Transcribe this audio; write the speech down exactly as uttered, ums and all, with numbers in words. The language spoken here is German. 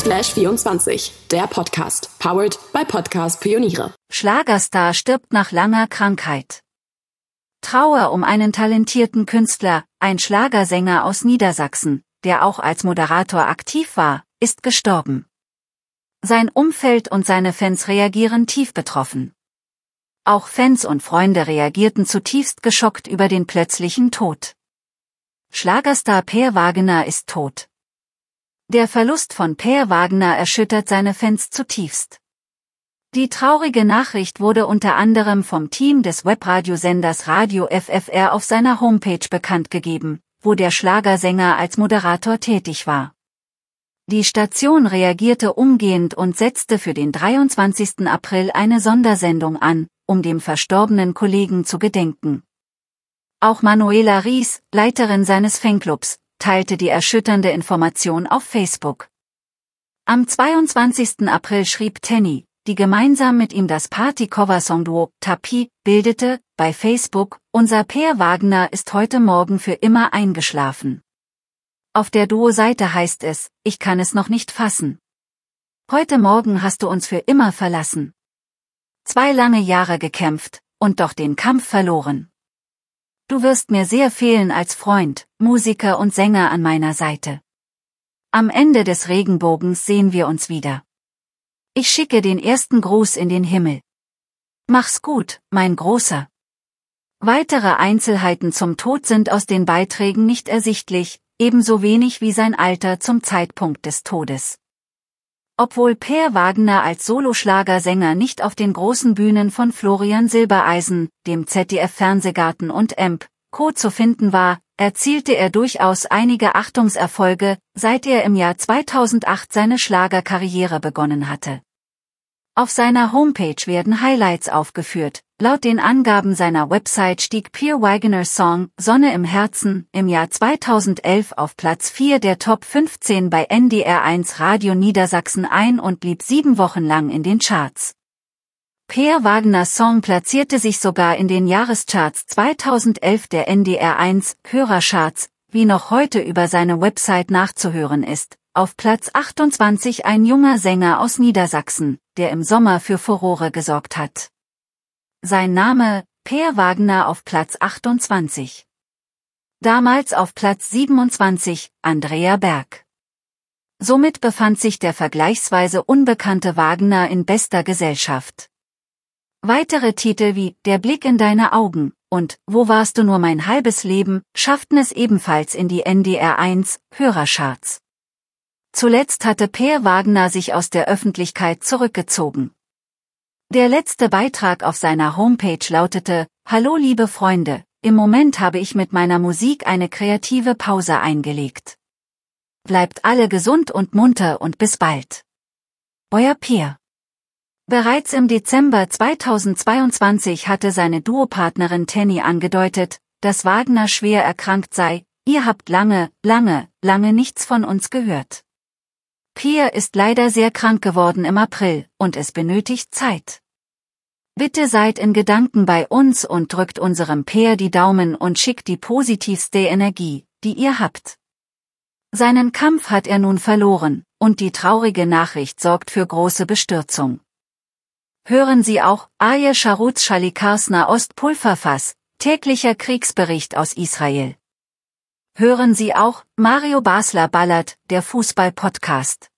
slash vierundzwanzig. Der Podcast. Powered by Podcast Pioniere. Schlagerstar stirbt nach langer Krankheit. Trauer um einen talentierten Künstler, ein Schlagersänger aus Niedersachsen, der auch als Moderator aktiv war, ist gestorben. Sein Umfeld und seine Fans reagieren tief betroffen. Auch Fans und Freunde reagierten zutiefst geschockt über den plötzlichen Tod. Schlagerstar Per Wagener ist tot. Der Verlust von Per Wagener erschüttert seine Fans zutiefst. Die traurige Nachricht wurde unter anderem vom Team des Webradiosenders Radio F F R auf seiner Homepage bekannt gegeben, wo der Schlagersänger als Moderator tätig war. Die Station reagierte umgehend und setzte für den dreiundzwanzigsten April eine Sondersendung an, um dem verstorbenen Kollegen zu gedenken. Auch Manuela Ries, Leiterin seines Fanclubs, teilte die erschütternde Information auf Facebook. Am zweiundzwanzigsten April schrieb Tenny, die gemeinsam mit ihm das Party-Cover-Song-Duo Tapis bildete, bei Facebook: Unser Per Wagener ist heute Morgen für immer eingeschlafen. Auf der Duo-Seite heißt es: Ich kann es noch nicht fassen. Heute Morgen hast du uns für immer verlassen. Zwei lange Jahre gekämpft, und doch den Kampf verloren. Du wirst mir sehr fehlen als Freund, Musiker und Sänger an meiner Seite. Am Ende des Regenbogens sehen wir uns wieder. Ich schicke den ersten Gruß in den Himmel. Mach's gut, mein Großer. Weitere Einzelheiten zum Tod sind aus den Beiträgen nicht ersichtlich, ebenso wenig wie sein Alter zum Zeitpunkt des Todes. Obwohl Per Wagener als Soloschlagersänger nicht auf den großen Bühnen von Florian Silbereisen, dem Z D F-Fernsehgarten und E M P Co. zu finden war, erzielte er durchaus einige Achtungserfolge, seit er im Jahr zweitausendacht seine Schlagerkarriere begonnen hatte. Auf seiner Homepage werden Highlights aufgeführt. Laut den Angaben seiner Website stieg Per Wageners Song Sonne im Herzen im Jahr zweitausendelf auf Platz vier der Top fünfzehn bei N D R eins Radio Niedersachsen ein und blieb sieben Wochen lang in den Charts. Per Wageners Song platzierte sich sogar in den Jahrescharts zweitausendelf der N D R eins Hörercharts, wie noch heute über seine Website nachzuhören ist, auf Platz achtundzwanzig ein junger Sänger aus Niedersachsen, der im Sommer für Furore gesorgt hat. Sein Name: Per Wagener auf Platz achtundzwanzig. Damals auf Platz siebenundzwanzig, Andrea Berg. Somit befand sich der vergleichsweise unbekannte Wagener in bester Gesellschaft. Weitere Titel wie Der Blick in deine Augen und Wo warst du nur mein halbes Leben schafften es ebenfalls in die N D R eins Hörercharts. Zuletzt hatte Per Wagener sich aus der Öffentlichkeit zurückgezogen. Der letzte Beitrag auf seiner Homepage lautete: Hallo liebe Freunde, im Moment habe ich mit meiner Musik eine kreative Pause eingelegt. Bleibt alle gesund und munter und bis bald. Euer Per. Bereits im Dezember zweitausendzweiundzwanzig hatte seine Duopartnerin Tenny angedeutet, dass Wagener schwer erkrankt sei: Ihr habt lange, lange, lange nichts von uns gehört. Per ist leider sehr krank geworden im April, und es benötigt Zeit. Bitte seid in Gedanken bei uns und drückt unserem Per die Daumen und schickt die positivste Energie, die ihr habt. Seinen Kampf hat er nun verloren, und die traurige Nachricht sorgt für große Bestürzung. Hören Sie auch: Aye Sharuz Shalikars Nahost-Pulverfass, täglicher Kriegsbericht aus Israel. Hören Sie auch: Mario Basler ballert, der Fußball-Podcast.